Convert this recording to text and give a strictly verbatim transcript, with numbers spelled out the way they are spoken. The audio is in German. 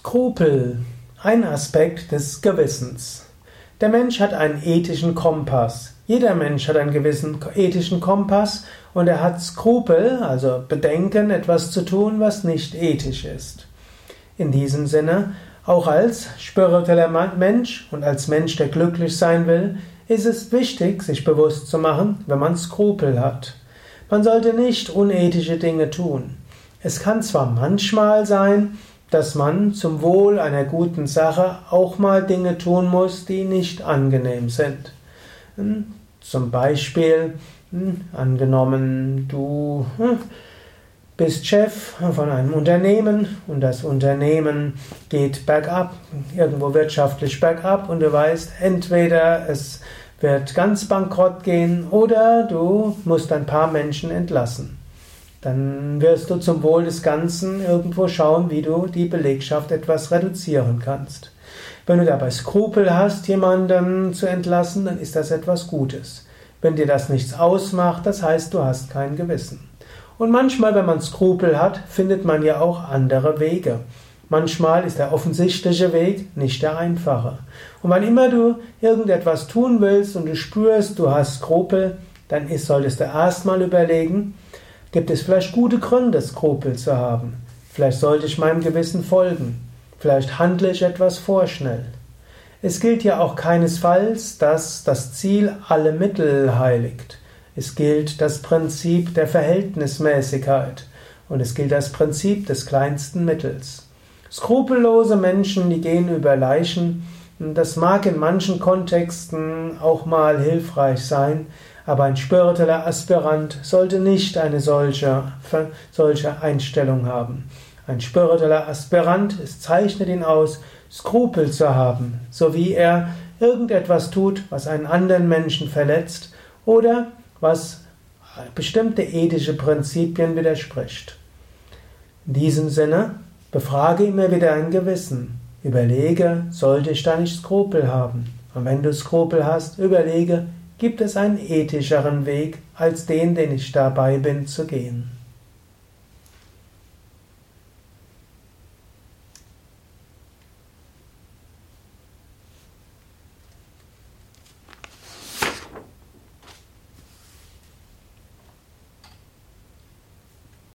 Skrupel, ein Aspekt des Gewissens. Der Mensch hat einen ethischen Kompass. Jeder Mensch hat einen gewissen ethischen Kompass und er hat Skrupel, also Bedenken, etwas zu tun, was nicht ethisch ist. In diesem Sinne, auch als spiritueller Mensch und als Mensch, der glücklich sein will, ist es wichtig, sich bewusst zu machen, wenn man Skrupel hat. Man sollte nicht unethische Dinge tun. Es kann zwar manchmal sein, dass man zum Wohl einer guten Sache auch mal Dinge tun muss, die nicht angenehm sind. Zum Beispiel, angenommen, du bist Chef von einem Unternehmen und das Unternehmen geht bergab, irgendwo wirtschaftlich bergab und du weißt, entweder es wird ganz bankrott gehen oder du musst ein paar Menschen entlassen. Dann wirst du zum Wohl des Ganzen irgendwo schauen, wie du die Belegschaft etwas reduzieren kannst. Wenn du dabei Skrupel hast, jemanden zu entlassen, dann ist das etwas Gutes. Wenn dir das nichts ausmacht, das heißt, du hast kein Gewissen. Und manchmal, wenn man Skrupel hat, findet man ja auch andere Wege. Manchmal ist der offensichtliche Weg nicht der einfache. Und wann immer du irgendetwas tun willst und du spürst, du hast Skrupel, dann ist, solltest du erstmal überlegen, gibt es vielleicht gute Gründe, Skrupel zu haben? Vielleicht sollte ich meinem Gewissen folgen. Vielleicht handle ich etwas vorschnell. Es gilt ja auch keinesfalls, dass das Ziel alle Mittel heiligt. Es gilt das Prinzip der Verhältnismäßigkeit und es gilt das Prinzip des kleinsten Mittels. Skrupellose Menschen, die gehen über Leichen, das mag in manchen Kontexten auch mal hilfreich sein, aber ein spiritueller Aspirant sollte nicht eine solche, solche Einstellung haben. Ein spiritueller Aspirant, es zeichnet ihn aus, Skrupel zu haben, so wie er irgendetwas tut, was einen anderen Menschen verletzt oder was bestimmte ethische Prinzipien widerspricht. In diesem Sinne, befrage immer wieder dein Gewissen. Überlege, sollte ich da nicht Skrupel haben? Und wenn du Skrupel hast, überlege, gibt es einen ethischeren Weg als den, den ich dabei bin zu gehen?